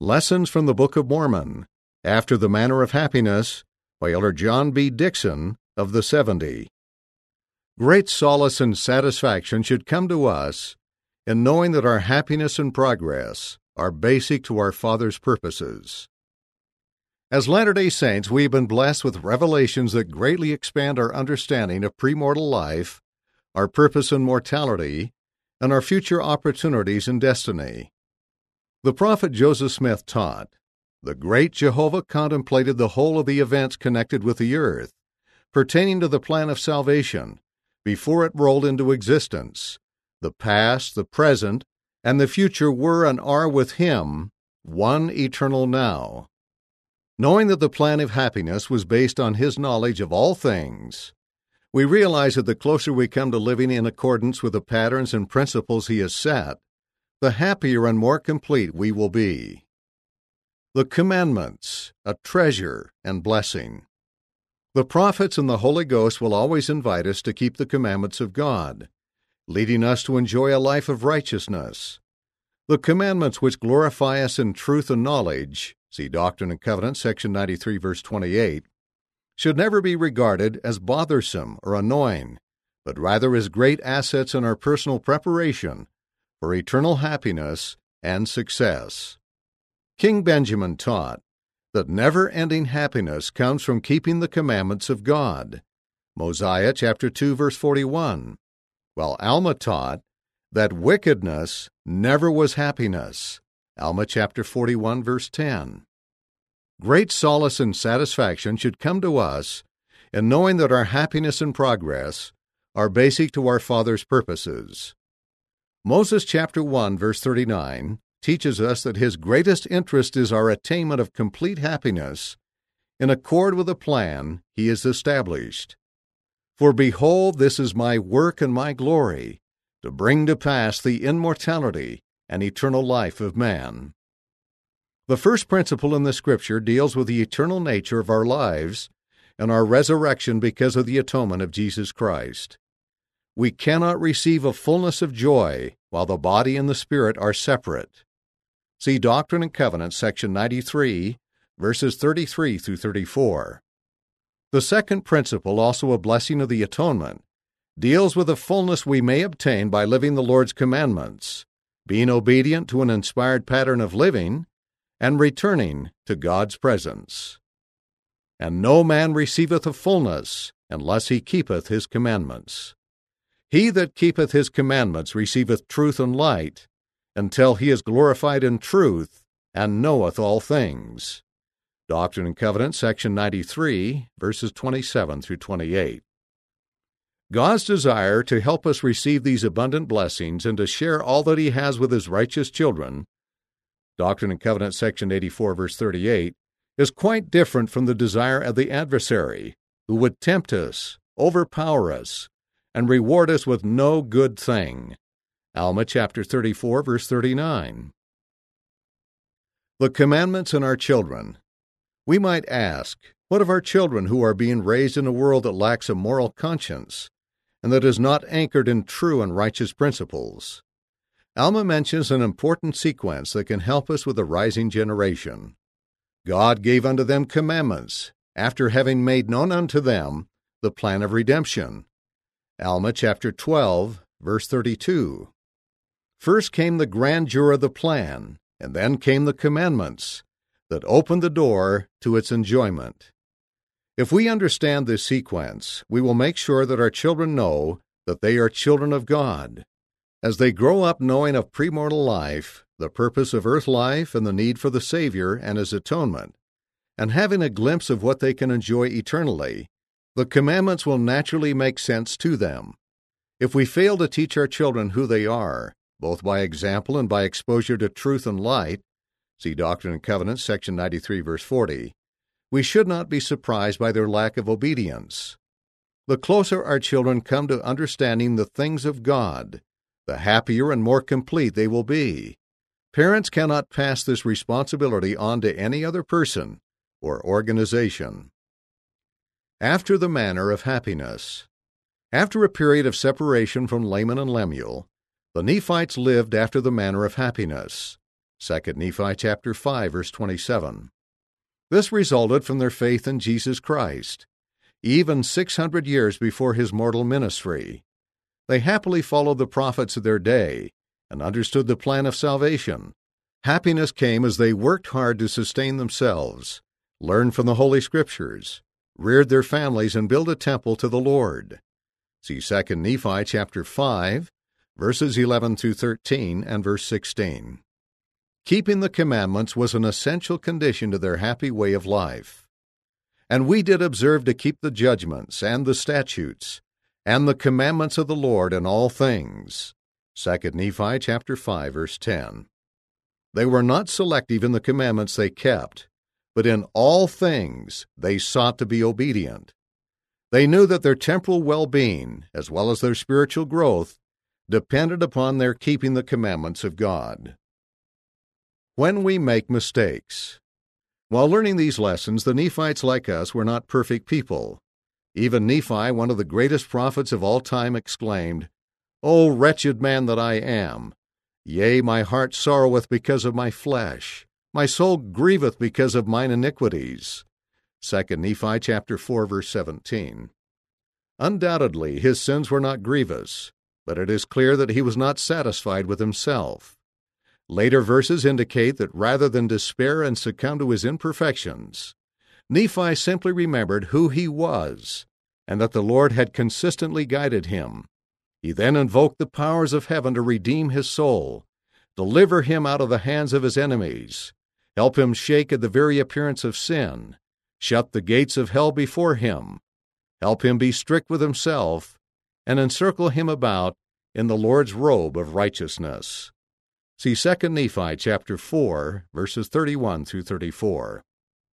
Lessons from the Book of Mormon, After the Manner of Happiness, by Elder John B. Dixon of the 70. Great solace and satisfaction should come to us in knowing that our happiness and progress are basic to our Father's purposes. As Latter-day Saints, we have been blessed with revelations that greatly expand our understanding of premortal life, our purpose in mortality, and our future opportunities and destiny. The prophet Joseph Smith taught, "The great Jehovah contemplated the whole of the events connected with the earth, pertaining to the plan of salvation, before it rolled into existence. The past, the present, and the future were and are with Him, one eternal now." Knowing that the plan of happiness was based on His knowledge of all things, we realize that the closer we come to living in accordance with the patterns and principles He has set, the happier and more complete we will be. The Commandments, a treasure and blessing. The prophets and the Holy Ghost will always invite us to keep the commandments of God, leading us to enjoy a life of righteousness. The commandments which glorify us in truth and knowledge, see Doctrine and Covenants, section 93, verse 28, should never be regarded as bothersome or annoying, but rather as great assets in our personal preparation for eternal happiness and success. King Benjamin taught that never-ending happiness comes from keeping the commandments of God, Mosiah chapter 2, verse 41, while Alma taught that wickedness never was happiness, Alma chapter 41, verse 10. Great solace and satisfaction should come to us in knowing that our happiness and progress are basic to our Father's purposes. Moses chapter 1, verse 39 teaches us that his greatest interest is our attainment of complete happiness in accord with the plan he has established. "For behold, this is my work and my glory, to bring to pass the immortality and eternal life of man." The first principle in the Scripture deals with the eternal nature of our lives and our resurrection because of the atonement of Jesus Christ. We cannot receive a fullness of joy while the body and the spirit are separate. See Doctrine and Covenants, section 93, verses 33 through 34. The second principle, also a blessing of the atonement, deals with the fullness we may obtain by living the Lord's commandments, being obedient to an inspired pattern of living, and returning to God's presence. "And no man receiveth a fullness, unless he keepeth his commandments. He that keepeth his commandments receiveth truth and light, until he is glorified in truth, and knoweth all things." Doctrine and Covenants, section 93, verses 27 through 28. God's desire to help us receive these abundant blessings and to share all that He has with His righteous children, Doctrine and Covenants, section 84, verse 38, is quite different from the desire of the adversary, who would tempt us, overpower us, and reward us with no good thing. Alma chapter 34, verse 39. The commandments in our children. We might ask, what of our children who are being raised in a world that lacks a moral conscience and that is not anchored in true and righteous principles? Alma mentions an important sequence that can help us with the rising generation. God gave unto them commandments, after having made known unto them the plan of redemption. Alma chapter 12, verse 32. First came the grandeur of the plan, and then came the commandments that opened the door to its enjoyment. If we understand this sequence, we will make sure that our children know that they are children of God. As they grow up knowing of premortal life, the purpose of earth life, and the need for the Savior and His atonement, and having a glimpse of what they can enjoy eternally, the commandments will naturally make sense to them. If we fail to teach our children who they are, both by example and by exposure to truth and light, see Doctrine and Covenants, section 93, verse 40, we should not be surprised by their lack of obedience. The closer our children come to understanding the things of God, the happier and more complete they will be. Parents cannot pass this responsibility on to any other person or organization. After the manner of happiness. After a period of separation from Laman and Lemuel, the Nephites lived after the manner of happiness. 2 Nephi chapter 5, verse 27. This resulted from their faith in Jesus Christ, even 600 years before his mortal ministry. They happily followed the prophets of their day and understood the plan of salvation. Happiness came as they worked hard to sustain themselves, learned from the Holy Scriptures, reared their families, and built a temple to the Lord. See 2 Nephi chapter 5, verses 11 through 13 and verse 16. Keeping the commandments was an essential condition to their happy way of life. And we did observe to keep the judgments and the statutes and the commandments of the Lord in all things. 2 Nephi chapter 5, verse 10. They were not selective in the commandments they kept, but in all things they sought to be obedient. They knew that their temporal well-being, as well as their spiritual growth, depended upon their keeping the commandments of God. When we make mistakes. While learning these lessons, the Nephites, like us, were not perfect people. Even Nephi, one of the greatest prophets of all time, exclaimed, "O wretched man that I am! Yea, my heart sorroweth because of my flesh. My soul grieveth because of mine iniquities." 2 Nephi chapter 4, verse 17. Undoubtedly, his sins were not grievous, but it is clear that he was not satisfied with himself. Later verses indicate that rather than despair and succumb to his imperfections, Nephi simply remembered who he was and that the Lord had consistently guided him. He then invoked the powers of heaven to redeem his soul, deliver him out of the hands of his enemies, help him shake at the very appearance of sin, shut the gates of hell before him, help him be strict with himself, and encircle him about in the Lord's robe of righteousness. See 2 Nephi chapter 4, verses 31 through 34.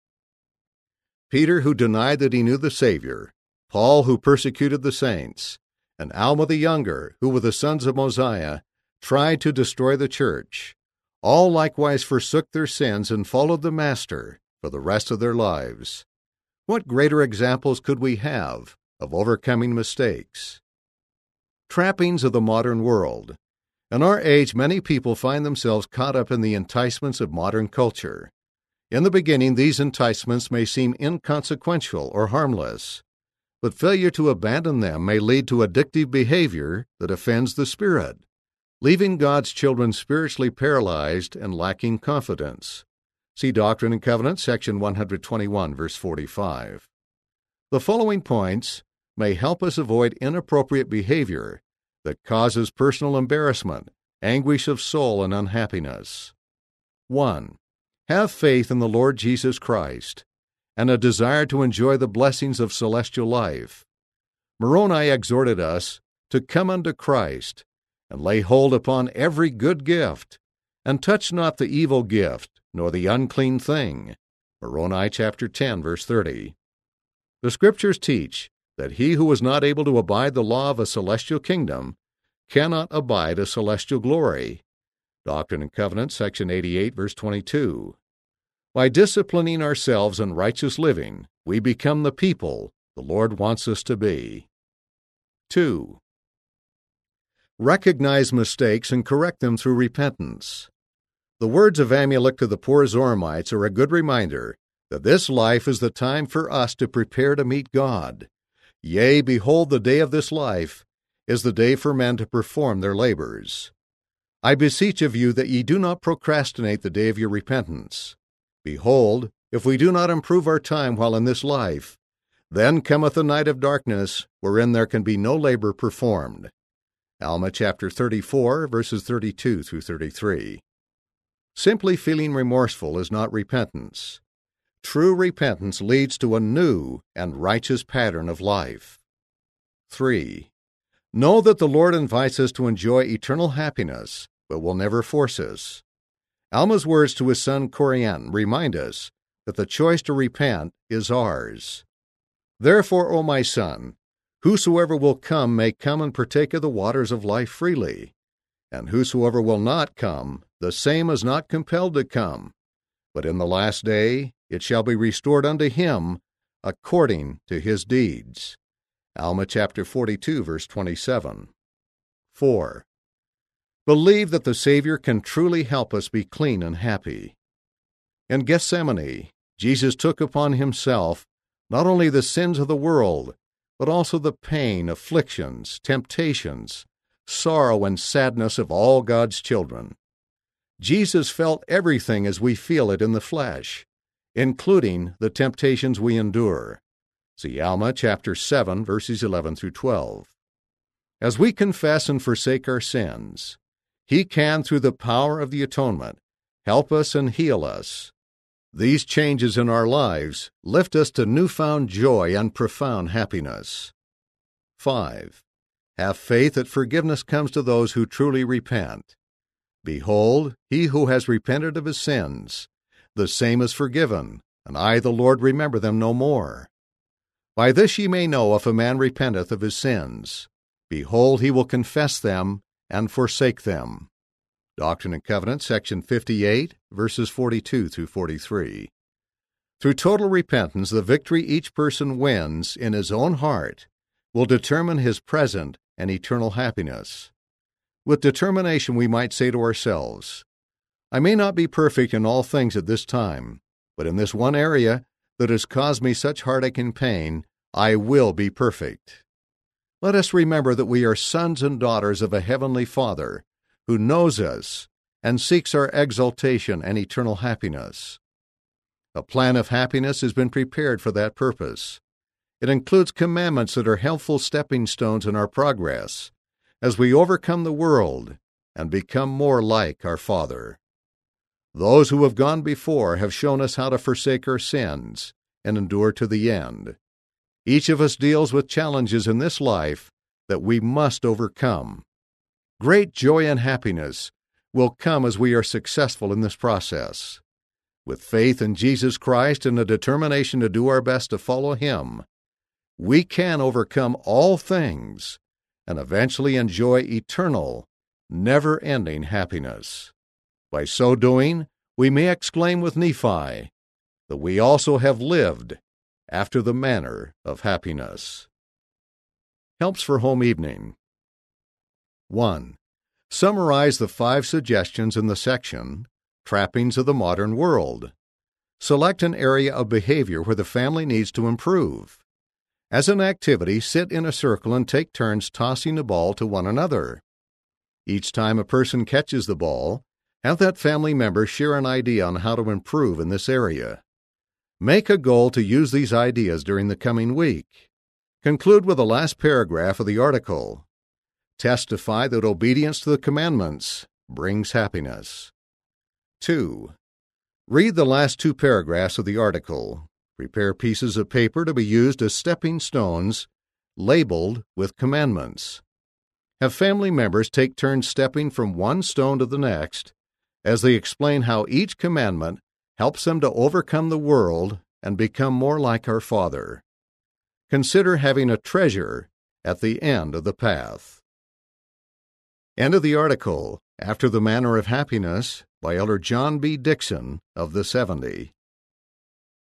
Peter, who denied that he knew the Savior, Paul, who persecuted the saints, and Alma the Younger, who with the sons of Mosiah tried to destroy the church, all likewise forsook their sins and followed the Master for the rest of their lives. What greater examples could we have of overcoming mistakes? Trappings of the modern world. In our age, many people find themselves caught up in the enticements of modern culture. In the beginning, these enticements may seem inconsequential or harmless, but failure to abandon them may lead to addictive behavior that offends the Spirit, leaving God's children spiritually paralyzed and lacking confidence. See Doctrine and Covenants, section 121, verse 45. The following points may help us avoid inappropriate behavior that causes personal embarrassment, anguish of soul, and unhappiness. 1. Have faith in the Lord Jesus Christ and a desire to enjoy the blessings of celestial life. Moroni exhorted us to come unto Christ and lay hold upon every good gift, and touch not the evil gift, nor the unclean thing. Moroni chapter 10, verse 30. The Scriptures teach that he who is not able to abide the law of a celestial kingdom cannot abide a celestial glory. Doctrine and Covenants, section 88, verse 22. By disciplining ourselves in righteous living, we become the people the Lord wants us to be. 2. Recognize mistakes and correct them through repentance. The words of Amulek to the poor Zoramites are a good reminder that this life is the time for us to prepare to meet God. Yea, behold, the day of this life is the day for men to perform their labors. I beseech of you that ye do not procrastinate the day of your repentance. Behold, if we do not improve our time while in this life, then cometh a night of darkness, wherein there can be no labor performed. Alma chapter 34, verses 32 through 33. Simply feeling remorseful is not repentance. True repentance leads to a new and righteous pattern of life. 3. Know that the Lord invites us to enjoy eternal happiness, but will never force us. Alma's words to his son Corian remind us that the choice to repent is ours. Therefore, O my son, whosoever will come may come and partake of the waters of life freely, and whosoever will not come, the same is not compelled to come, but in the last day it shall be restored unto him according to his deeds. Alma chapter 42, verse 27. 4. Believe that the Savior can truly help us be clean and happy. In Gethsemane, Jesus took upon himself not only the sins of the world, but also the pain, afflictions, temptations, sorrow, and sadness of all God's children. Jesus felt everything as we feel it in the flesh, including the temptations we endure. See Alma chapter 7, verses 11 through 12. As we confess and forsake our sins, He can, through the power of the atonement, help us and heal us. These changes in our lives lift us to newfound joy and profound happiness. 5. Have faith that forgiveness comes to those who truly repent. Behold, he who has repented of his sins, the same is forgiven, and I, the Lord, remember them no more. By this ye may know if a man repenteth of his sins. Behold, he will confess them and forsake them. Doctrine and Covenants, section 58, verses 42 through 43. Through total repentance, the victory each person wins in his own heart will determine his present and eternal happiness. With determination, we might say to ourselves, I may not be perfect in all things at this time, but in this one area that has caused me such heartache and pain, I will be perfect. Let us remember that we are sons and daughters of a heavenly Father who knows us and seeks our exaltation and eternal happiness. A plan of happiness has been prepared for that purpose. It includes commandments that are helpful stepping stones in our progress as we overcome the world and become more like our Father. Those who have gone before have shown us how to forsake our sins and endure to the end. Each of us deals with challenges in this life that we must overcome. Great joy and happiness will come as we are successful in this process. With faith in Jesus Christ and a determination to do our best to follow Him, we can overcome all things and eventually enjoy eternal, never-ending happiness. By so doing, we may exclaim with Nephi that we also have lived after the manner of happiness. Helps for home evening. 1. Summarize the 5 suggestions in the section, Trappings of the Modern World. Select an area of behavior where the family needs to improve. As an activity, sit in a circle and take turns tossing the ball to one another. Each time a person catches the ball, have that family member share an idea on how to improve in this area. Make a goal to use these ideas during the coming week. Conclude with the last paragraph of the article. Testify that obedience to the commandments brings happiness. 2. Read the last 2 paragraphs of the article. Prepare pieces of paper to be used as stepping stones, labeled with commandments. Have family members take turns stepping from one stone to the next as they explain how each commandment helps them to overcome the world and become more like our Father. Consider having a treasure at the end of the path. End of the article, After the Manner of Happiness, by Elder John B. Dickson of the 70.